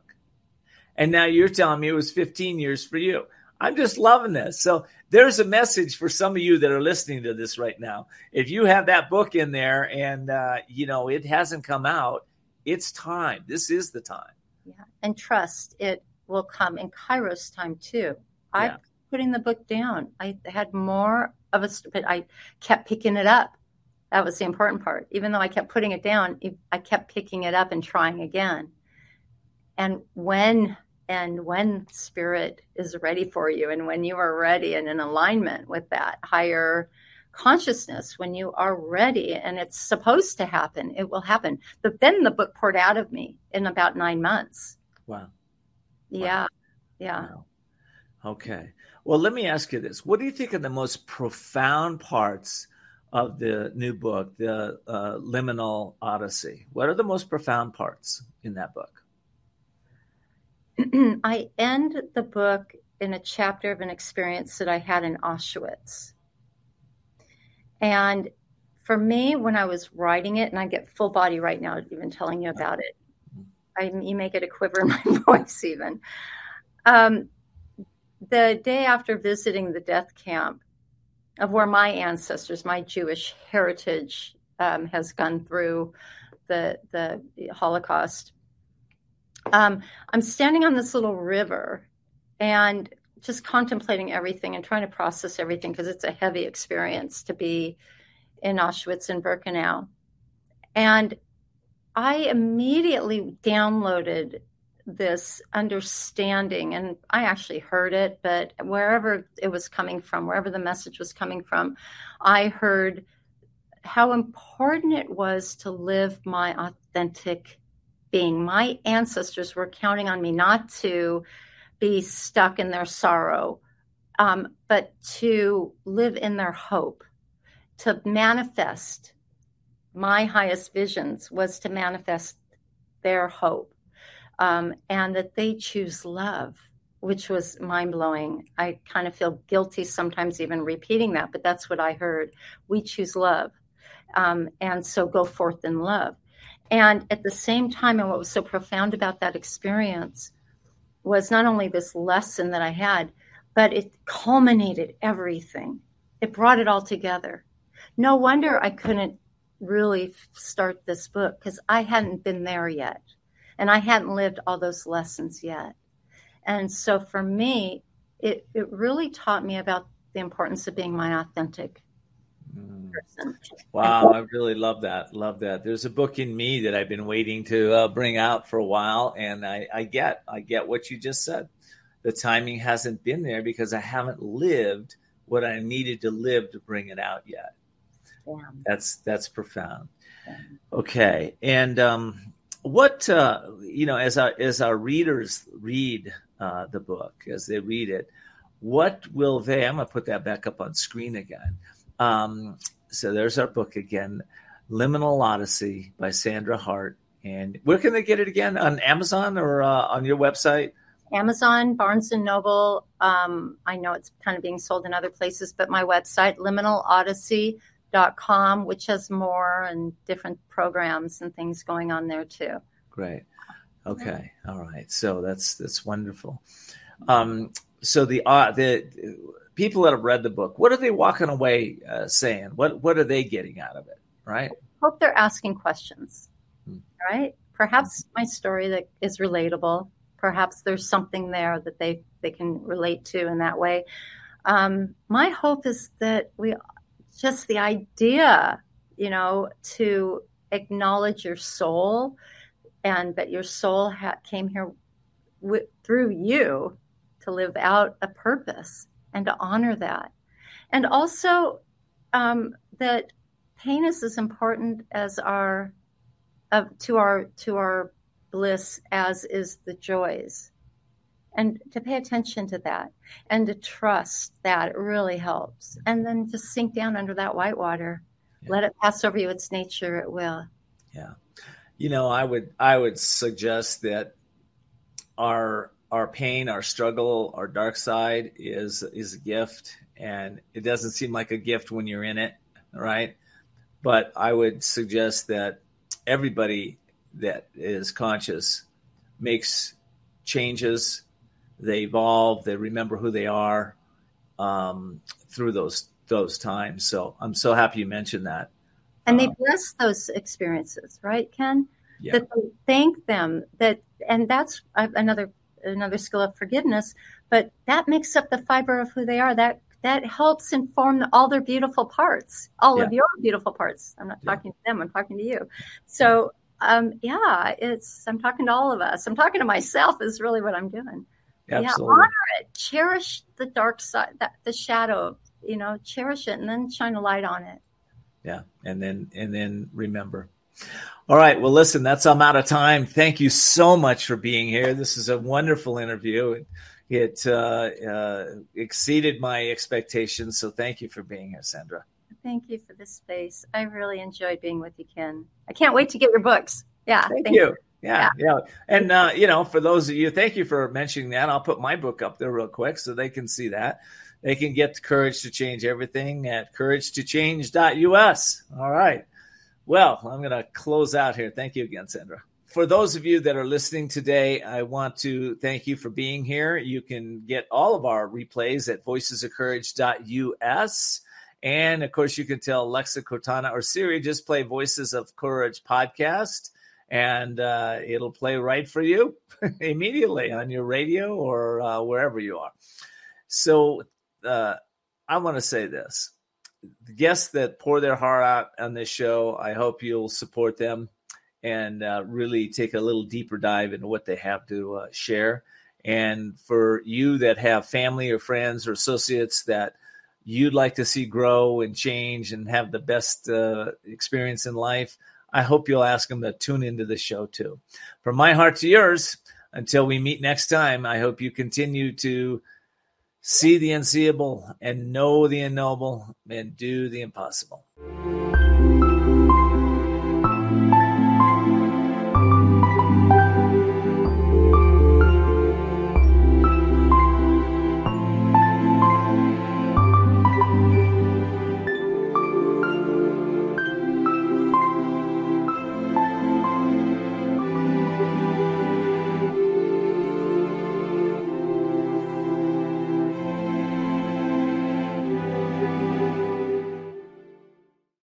And now you're telling me it was fifteen years for you. I'm just loving this. So there's a message for some of you that are listening to this right now. If you have that book in there and, uh, you know, it hasn't come out, it's time. This is the time. Yeah. And trust it will come in Kairos time too. I Yeah. putting the book down. I had more of a, but I kept picking it up. That was the important part. Even though I kept putting it down, I kept picking it up and trying again. And when And when spirit is ready for you, and when you are ready and in alignment with that higher consciousness, when you are ready and it's supposed to happen, it will happen. But then the book poured out of me in about nine months. Wow. Yeah. Wow. Yeah. Wow. Okay. Well, let me ask you this. What do you think are the most profound parts of the new book, the uh, Liminal Odyssey? What are the most profound parts in that book? I end the book in a chapter of an experience that I had in Auschwitz. And for me, when I was writing it, and I get full body right now, even telling you about it, I, you may get a quiver in my voice even. Um, the day after visiting the death camp of where my ancestors, my Jewish heritage um, has gone through the, the Holocaust, Um, I'm standing on this little river and just contemplating everything and trying to process everything because it's a heavy experience to be in Auschwitz and Birkenau. And I immediately downloaded this understanding, and I actually heard it, but wherever it was coming from, wherever the message was coming from, I heard how important it was to live my authentic being. My ancestors were counting on me not to be stuck in their sorrow, um, but to live in their hope, to manifest. My highest visions was to manifest their hope, um, and that they choose love, which was mind-blowing. I kind of feel guilty sometimes even repeating that, but that's what I heard. We choose love, um, and so go forth in love. And at the same time, and what was so profound about that experience was not only this lesson that I had, but it culminated everything. It brought it all together. No wonder I couldn't really start this book, because I hadn't been there yet. And I hadn't lived all those lessons yet. And so for me, it, it really taught me about the importance of being my authentic person. Wow, I really love that. Love that. There's a book in me that I've been waiting to uh, bring out for a while, and I, I get, I get what you just said. The timing hasn't been there because I haven't lived what I needed to live to bring it out yet. Yeah. That's that's profound. Yeah. Okay, and um, what, uh, you know, as our, as our readers read uh, the book, as they read it, what will they, I'm going to put that back up on screen again. Um, so there's our book again, Liminal Odyssey by Sandra Hart. And where can they get it again? On Amazon or uh, on your website? Amazon, Barnes and Noble. Um, I know it's kind of being sold in other places, but my website, liminal odyssey dot com, which has more and different programs and things going on there too. Great. Okay. All right. So that's that's wonderful. Um, so the uh, the people that have read the book, what are they walking away uh, saying? What what are they getting out of it? Right. Hope they're asking questions. Hmm. Right. Perhaps my story that is relatable. Perhaps there's something there that they, they can relate to in that way. Um, my hope is that we just the idea, you know, to acknowledge your soul and that your soul ha- came here w- through you to live out a purpose and to honor that. And also um, that pain is as important as our, uh, to our, to our, bliss as is the joys, and to pay attention to that and to trust that it really helps, and then just sink down under that white water. Yeah. Let it pass over you. It's nature. It will. Yeah. You know, I would, I would suggest that our, our pain, our struggle, our dark side is, is a gift, and it doesn't seem like a gift when you're in it. Right. But I would suggest that everybody that is conscious makes changes, they evolve, they remember who they are um, through those those times. So I'm so happy you mentioned that. And they bless those experiences, right, Ken? Yeah. That they thank them. That and that's another another skill of forgiveness. But that makes up the fiber of who they are. That that helps inform all their beautiful parts, all Yeah. of your beautiful parts. I'm not Yeah. talking to them. I'm talking to you. So. Um, yeah, it's, I'm talking to all of us. I'm talking to myself is really what I'm doing. Absolutely. Yeah, honor it. Cherish the dark side, that, the shadow, you know, cherish it and then shine a light on it. Yeah. And then, and then remember. All right. Well, listen, that's, I'm out of time. Thank you so much for being here. This is a wonderful interview. It uh, uh, exceeded my expectations. So thank you for being here, Sandra. Thank you for this space. I really enjoyed being with you, Ken. I can't wait to get your books. Yeah. Thank, thank you. you. Yeah, yeah. Yeah. And, uh, you know, for those of you, thank you for mentioning that. I'll put my book up there real quick so they can see that. They can get Courage to Change Everything at courage to change dot U S. All right. Well, I'm going to close out here. Thank you again, Sandra. For those of you that are listening today, I want to thank you for being here. You can get all of our replays at voices of courage dot U S. And, of course, you can tell Alexa, Cortana, or Siri, just play Voices of Courage podcast, and uh, it'll play right for you immediately on your radio or uh, wherever you are. So uh, I want to say this. The guests that pour their heart out on this show, I hope you'll support them and uh, really take a little deeper dive into what they have to uh, share. And for you that have family or friends or associates that you'd like to see grow and change and have the best uh, experience in life, I hope you'll ask them to tune into the show too. From my heart to yours, until we meet next time, I hope you continue to see the unseeable and know the unknowable and do the impossible.